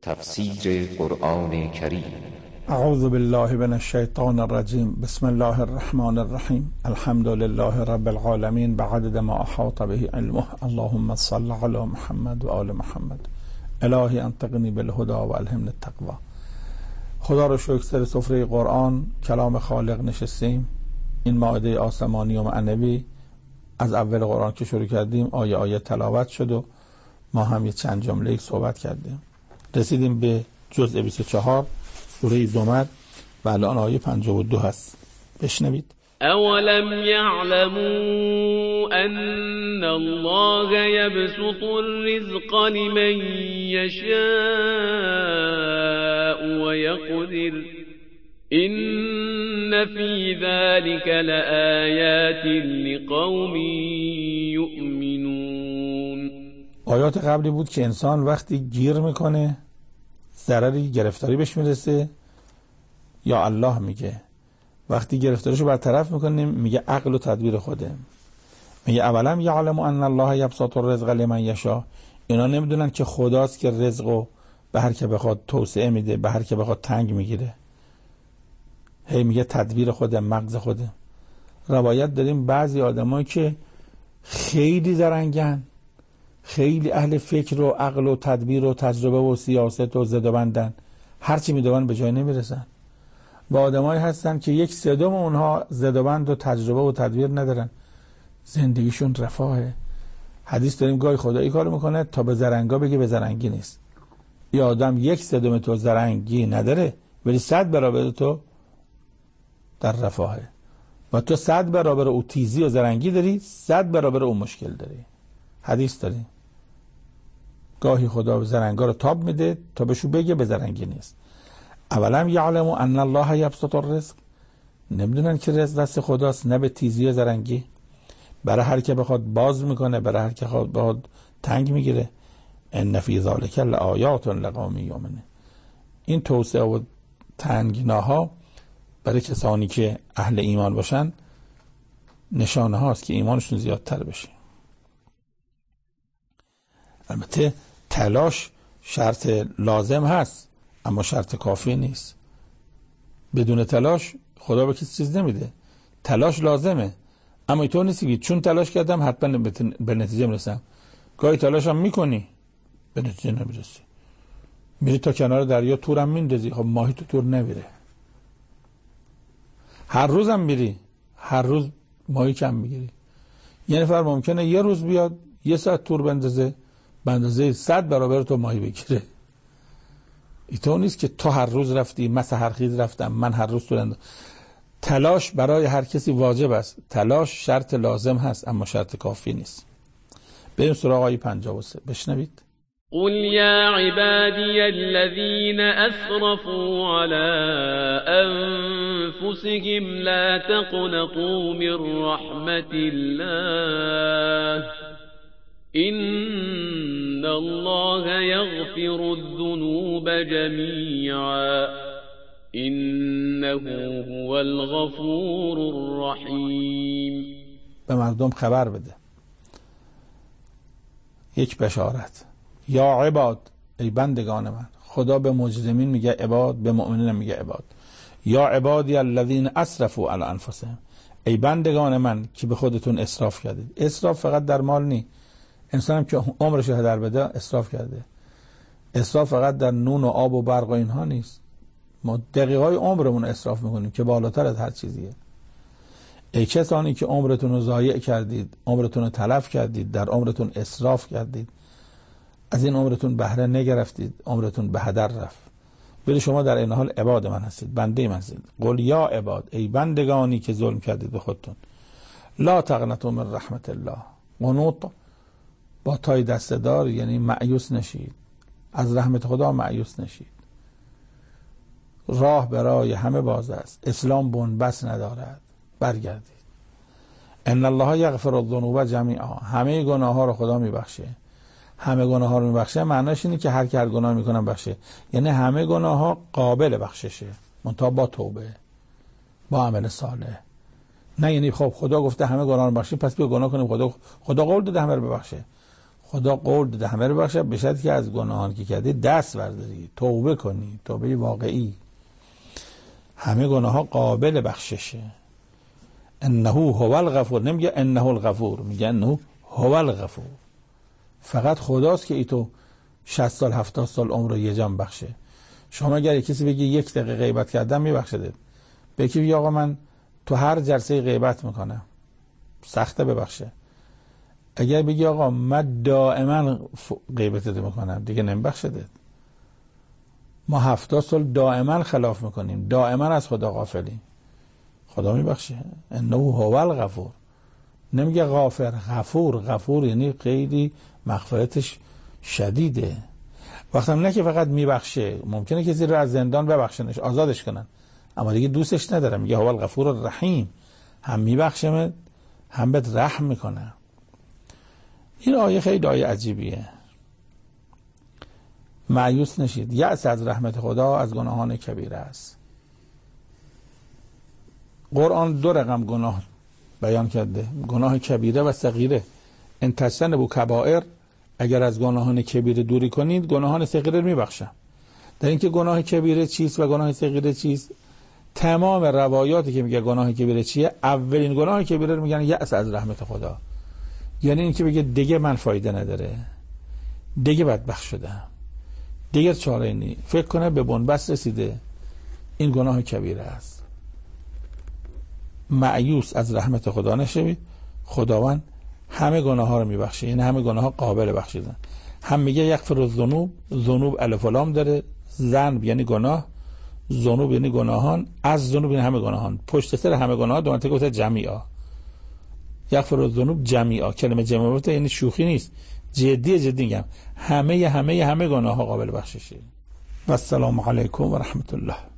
تفسیر قرآن کریم. اعوذ بالله من الشیطان الرجیم. بسم الله الرحمن الرحیم. الحمد لله رب العالمین بعدد ما احاط به علمه. اللهم صل علی محمد و آل محمد. الهی انطقنی بالهدى و الهمنی التقوی. خدا رو شکر، سر سفره قرآن کلام خالق نشستیم. این مائده آسمانی و معنوی از اول قرآن که شروع کردیم آیه آیه تلاوت شد و ما هم یه چند جمله صحبت کردیم. رسیدیم به جزء 24 سوره زمر و الان آیه 52 هست. بشنوید. اولم یعلموا ان الله یبسط الرزق لمن یشاء و یقدر ان فی ذلک لآیات لقوم یؤمنون. آیات قبلی بود که انسان وقتی گیر میکنه، ضرری گرفتاری بهش میرسه، یا الله میگه وقتی گرفتاریشو برطرف میکنه میگه عقل و تدبیر خوده. میگه اولم یعلم ان الله یبسط الرزق لمن یشاء. اینا نمیدونن که خداست که رزقو به هر که بخواد توسعه میده، به هر که بخواد تنگ میگیره. هی میگه تدبیر خوده، مغز خوده. روایت داریم بعضی آدمایی که خیلی زرنگن، خیلی اهل فکر و عقل و تدبیر و تجربه و سیاست و زدوبندن، هرچی میدونن به جای نمیرسن. و آدمایی هستن که یک سوم اونها زدوبند و تجربه و تدبیر ندارن، زندگیشون رفاهه. حدیث داریم گاهی خدا این کارو میکنه تا به زرنگا بگه به زرنگی نیست. یا آدم یک سوم تو زرنگی نداره ولی 100 برابر تو در رفاهه، و تو 100 برابر او تیزی و زرنگی داری، 100 برابر او مشکل داری. حدیث داریم گاهی خدا به زرنگا رو تاب میده تا بهشو بگه به زرنگی نیست. اولم یعلم ان الله یبسط الرزق. نمیدونن که رزق دست خداست، نه به تیزی و زرنگی. برای هر که بخواد باز میکنه، برای هر که بخواد تنگ میگیره. ان فی ذلک لآیات لقوم یؤمنون. این توسعه و تنگناها برای کسانی که اهل ایمان باشن نشانه هاست که ایمانشون زیادتر بشه. البته تلاش شرط لازم هست اما شرط کافی نیست. بدون تلاش خدا به کسی چیز نمیده. تلاش لازمه اما اینطور نیست که چون تلاش کردم حتما به نتیجه میرسم. گاهی تلاش هم میکنی به نتیجه نمیرسی، میری تا کنار دریا تورم میندازی، خب ماهی تو تور نمیره. هر روزم میری، هر روز ماهی کم میگیری. یه نفر ممکنه یه روز بیاد 1 ساعت تور بندازه، به اندازه 100 برابر تو ماهی بگیره. اینطور نیست که تو هر روز رفتی، من سحرخیز رفتم، من هر روز تور. تلاش برای هر کسی واجب است. تلاش شرط لازم هست اما شرط کافی نیست. بریم سراغ آیه 53. بشنوید. قل یا عبادی الذین اسرفوا علی انفسهم لا تقنطوا من رحمت الله ان الله یغفر الذنوب جمیعا انه هو الغفور الرحیم. به مردم خبر بده، یک بشارت. یا عباد، ای بندگان من. خدا به مجرمین میگه عباد، به مؤمنین میگه عباد. یا عبادی الذین اسرفوا علی انفسهم. ای بندگان من که به خودتون اسراف کردید. اسراف فقط در مال نی. انسان هم که عمرش رو هدر بده اسراف کرده. اسراف فقط در نون و آب و برق و اینها نیست. ما دقیقای عمرمون اسراف میکنیم که بالاتر از هر چیزیه. ای کسانی که عمرتون رو ضایع کردید، عمرتون رو تلف کردید، در عمرتون اسراف کردید، از این عمرتون بهره نگرفتید، عمرتون به هدر رفت، ولی شما در این حال عباد من هستید، بنده من هستید. قل یا عباد، ای بندگانی که ظلم کردید به خودتون، لا تقنطوا من رحمت الله. قنوط با تای دستدار یعنی مایوس نشید، از رحمت خدا مایوس نشید. راه برای همه باز است، اسلام بنبست ندارد، برگردید. ان الله یغفر الذنوب جمیعا. همه گناه ها رو خدا میبخشه. همه گناه ها رو میبخشه معناش اینه که هر کی هر گناه میکنه بخشه، یعنی همه گناه ها قابل بخششه، منتها با توبه، با عمل صالح. نه یعنی خب خدا گفته همه گناه رو بخشه پس بیا گناه کنیم، خدا قول داده همه رو ببخشه. خدا قول داده همه رو بخشه، به شرطی که از گناهان که کردی دست برداری، توبه کنی، توبه واقعی. همه گناه ها قابل بخششه. انه هو الغفور، نمیگه انه الغفور، میگه انه هو الغفور. فقط خداست که ای تو 60 سال 70 سال عمر رو یه جان بخشه. شما اگر کسی بگی 1 دقیقه غیبت کردم میبخشه، بگی آقا من تو هر جلسه غیبت میکنم، سخته ببخشه. اگر بگی آقا من دائما غیبت میکنم، دیگه نمیبخشه. ما 70 سال دائما خلاف میکنیم، دائما از خدا غافلیم، خدا میبخشه. انه هو الغفور، نمیگه غافر، غفور. غفور یعنی خیلی مغفرتش شدیده. وقتی نه که فقط میبخشه، ممکنه کسی رو از زندان ببخشنش، آزادش کنن، اما دیگه دوستش نداره. میگه هو الغفور الرحیم، هم میبخشه هم بهت رحم میکنه. این آیه خیلی آیه عجیبیه. مایوس نشید، یأس از رحمت خدا از گناهان کبیره است. قرآن 2 رقم گناه بیان کرده، گناه کبیره و صغیره. ان تجتنبوا کبائر، اگر از گناهان کبیره دوری کنید گناهان صغیره میبخشم. در اینکه گناه کبیره چیست و گناه صغیره چیست، تمام روایاتی که میگه گناه کبیره چیه، اولین گناه کبیره رو میگن یأس از رحمت خدا. یعنی اینکه بگه دیگه من فایده نداره، دیگه بدبخت شدم، دیگه چاره نی، فکر کنه به بنبست رسیده، این گناه کبیره است. مایوس از رحمت خدا نشوید. خداوند همه گناه ها رو میبخشه، یعنی همه گناه ها قابل بخشیدن. هم میگه یغفر الذنوب، ذنوب الف و لام داره، ذنب یعنی گناه، ذنوب یعنی گناهان، از ذنوب یعنی همه گناهان، پشت سر همه گناه ها دو منطقه گفته جمیعا. یغفر الذنوب جمیعا، کلمه جمیعا یعنی شوخی نیست، جدی میگم، همه گناه ها قابل بخششه. و السلام علیکم و رحمت الله.